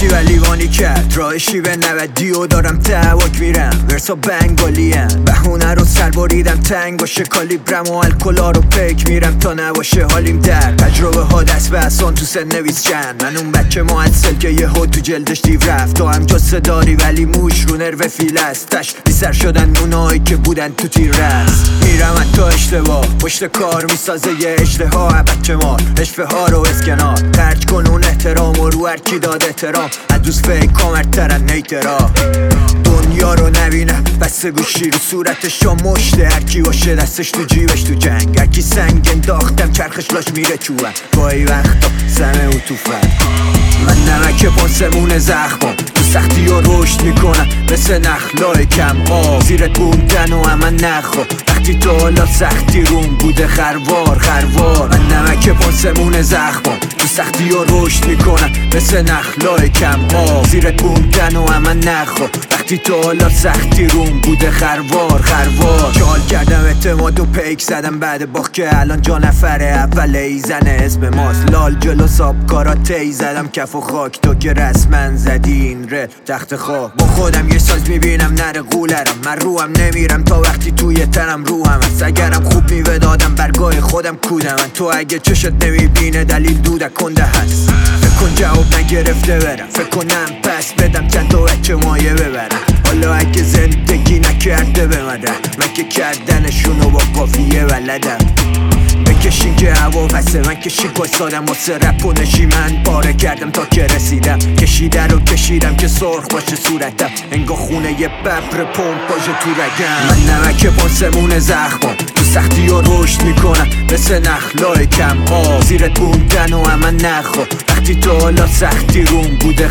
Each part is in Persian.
راستی و لیوانی کرد راهشی به 90 و دارم توک میرم ورسا بنگالیم بهونه رو سر بریدم تنگ باشه کالیبرم و الکلا رو پیک میرم تا نباشه حالیم در تجربه ها دست به اصان تو سن نویس چند من اون بچه معسل که یه ها تو جلدش دیو رفت تو هم جسه داری ولی موش رو نرو فیلستش بی سر شدن اونایی که بودن تو تیر رست میرم حتی اشتباه پشت کار میسازه یه اشتها بچه مار اشفه ها رو اسکنار خرج کن اون احترام و رو هر کی داد احترام از دوست فیک کامرترن نیترا دنیا رو نبینه بسته گوشی رو صورتش و مشته هرکی باشه دستش تو جیبش تو جنگ هرکی سنگ انداختم چرخش لاش میره چوبن گاهی وقتا سمه و توفن من نمک پاسمون زخمم تو سختی ها رشد میکنم مثل نخلای کم آب زیرت بودن و من نخوا وقتی تو حالا سختی روم بوده خروار من نمک پاسمون زخمم تو سختی ها رشد میکنم مثل نخلای کم آب زیرت بودن و من نخوا وقتی تو حالا سختی روم بوده خروار چال کردم اعتماد و پیک زدم بعد باخت که الان جا نفره اول ایزن اسم ماست لال جلو ساب کاراته زدم کف و خاک تو که رسمن زدی این ره تخت خواب با خودم یه ساز میبینم نره قولرم من روم نمیرم تا وقتی توی تنم روحم هست اگرم خوب میوه دادم برگاه خودم کودم من تو اگه چشت نمیبینه دلیل دودک کنده هست فکر کن جواب نگرفته برم فکر کنم پس بدم چند تا بچه مایه ببرم حالا اگه زندگی نکرده بمدن من که کردنشونو با قافیه بلدم بکشین که هوا پسه من کشین پایستادم واسه رپ و من پاره کردم تا که رسیدم کشیده رو کشیدم که سرخ باشه صورتم انگاه خونه یه ببر پمپاژ تو رگم من نمک پاسمون زخمم تو سختی ها رشد میکنم مثل نخلای کم آب زیرت بودن و من نخوا وقتی تو حالا سختی روم بوده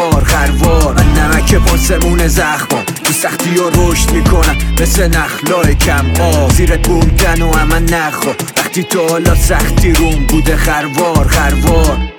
خروار من نمک پاسمون زخمم تو سختی ها رشد میکنم مثل نخلای کم آب زیرت بودن و من نخوا وقتی تو حالا سختی روم بوده خروار